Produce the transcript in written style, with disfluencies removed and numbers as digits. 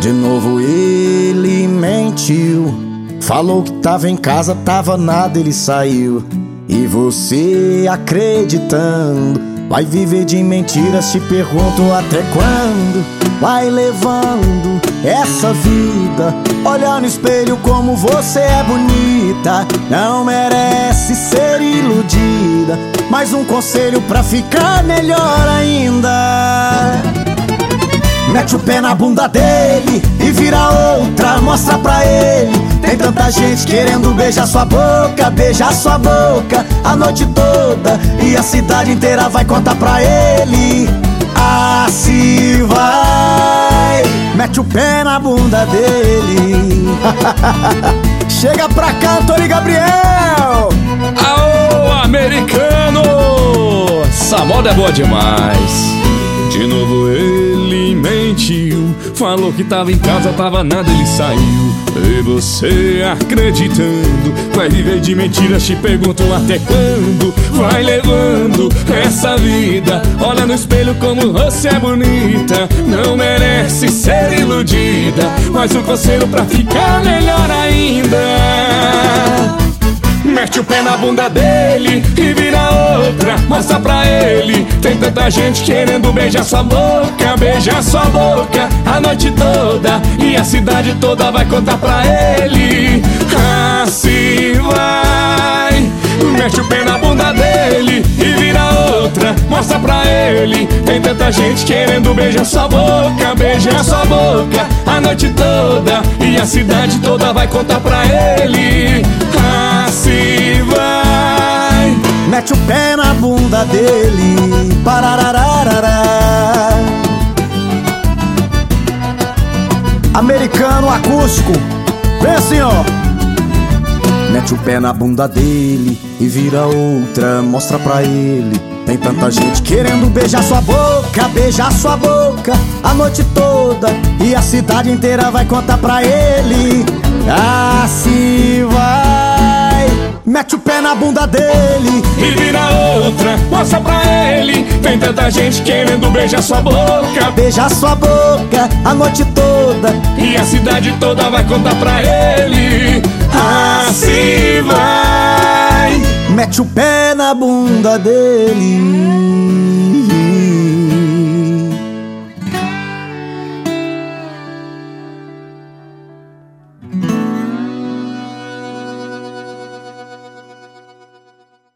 De novo ele mentiu. Falou que tava em casa, tava nada, ele saiu. E você acreditando, vai viver de mentiras, te pergunto até quando. Vai levando essa vida, olha no espelho como você é bonita. Não merece ser iludida, mais um conselho pra ficar melhor ainda. Mete o pé na bunda dele e vira outra, mostra pra ele. Tem tanta gente querendo beijar sua boca a noite toda, e a cidade inteira vai contar pra ele. Assim vai. Mete o pé na bunda dele. Chega pra cá, Antônio Gabriel. Aô, americano! Essa moda é boa demais. De novo ele mentiu. Falou que tava em casa, tava nada, ele saiu. E você acreditando, vai viver de mentiras, te pergunto até quando. Vai levando essa vida, olha no espelho como você é bonita. Não merece ser iludida, mais um conselho pra ficar melhor ainda. Mete o pé na bunda dele e vira outra, mostra pra ele. Tem tanta gente querendo beijar sua boca a noite toda, e a cidade toda vai contar pra ele. Assim vai. Mete o pé na bunda dele e vira outra, mostra pra ele. Tem tanta gente querendo beijar sua boca a noite toda, e a cidade toda vai contar pra ele. Assim vai. Mete o pé na bunda dele. Pararararará. Americano acústico. Vem assim, ó. Mete o pé na bunda dele e vira outra, mostra pra ele. Tem tanta gente querendo beijar sua boca a noite toda, e a cidade inteira vai contar pra ele. Assim vai. Mete o pé na bunda dele e vira outra, mostra pra ele. Tem tanta gente querendo beijar sua boca a noite toda, e a cidade toda vai contar pra ele. Assim vai. Mete o pé na bunda dele.